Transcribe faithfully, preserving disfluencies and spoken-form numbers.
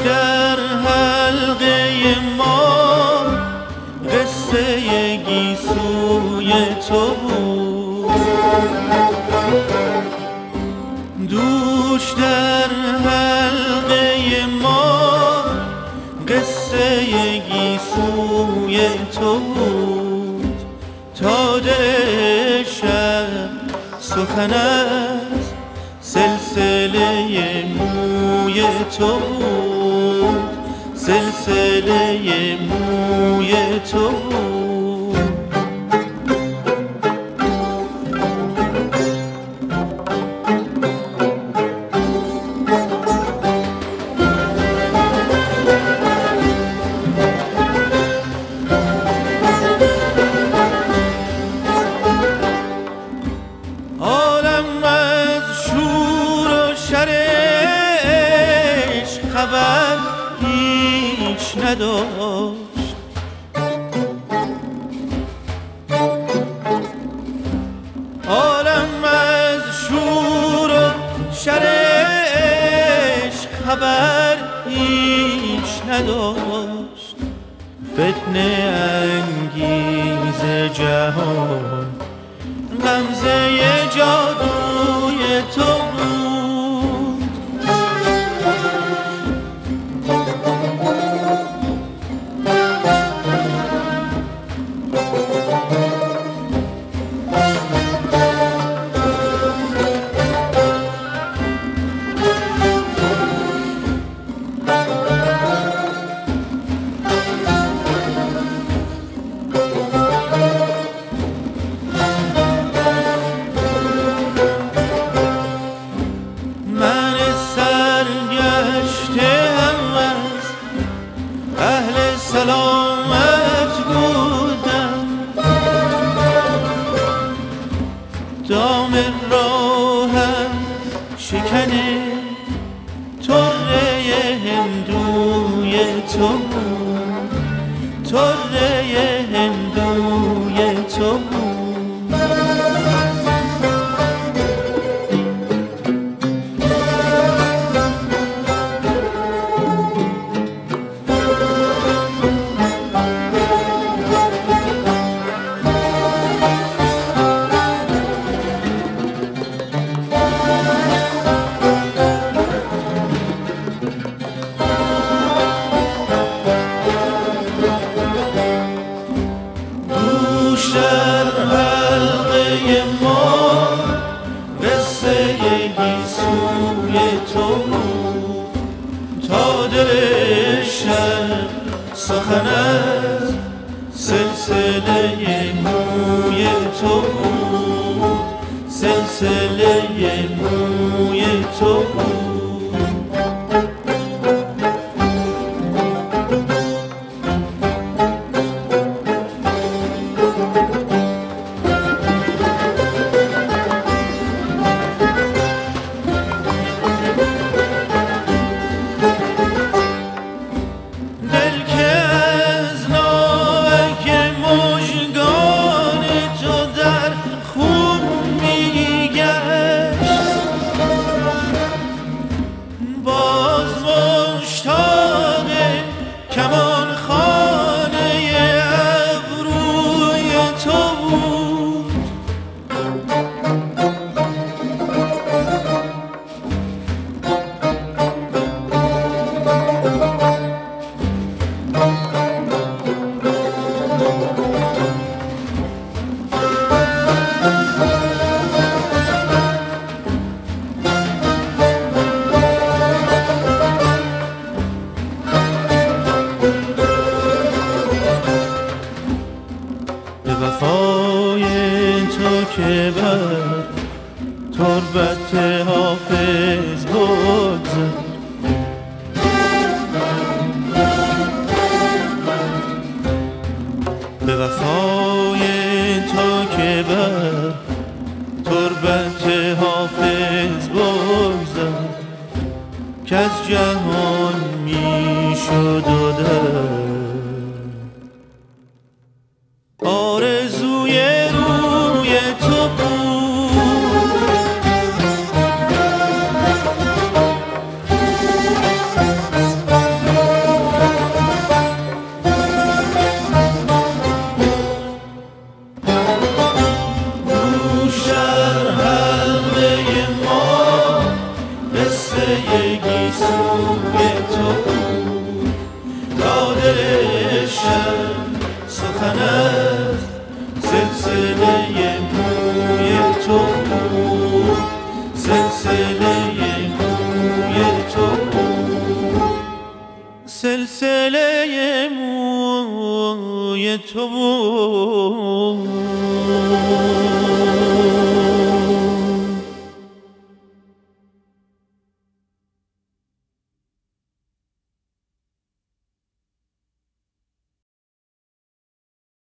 در حلقه ما قصه گیسوی تو بود، دوش در حلقه ما قصه گیسوی تو بود، تا دل شب سخن از سلسله موی تو بود، سلسله موی تو بود. عالم از شور و شرش خبر هیچ نداشت، عالم از شور و شرش خبر هیچ نداشت، فتنه انگیز جهان غمزه جادوی تو بود. اهل سلامت بودم، دام راهم شکن طره هندوی تو بود، طره هندوی تو بود. در حلقه ما قصه گیسوی تو بود، تا دل شب سخن از سلسله موی تو بود، سلسله موی تو بود. کمان خانه ابروی تو بود، به وفای تو که بر تربت حافظ بگذر، به وفای تو که بر تربت حافظ بگذر، که از جهان می شد و در آرزوی روی تو بود. گیسوی تو بود تا دل شب سخنت سلسله موی تو بود سلسله موی تو بود سلسله موی تو بود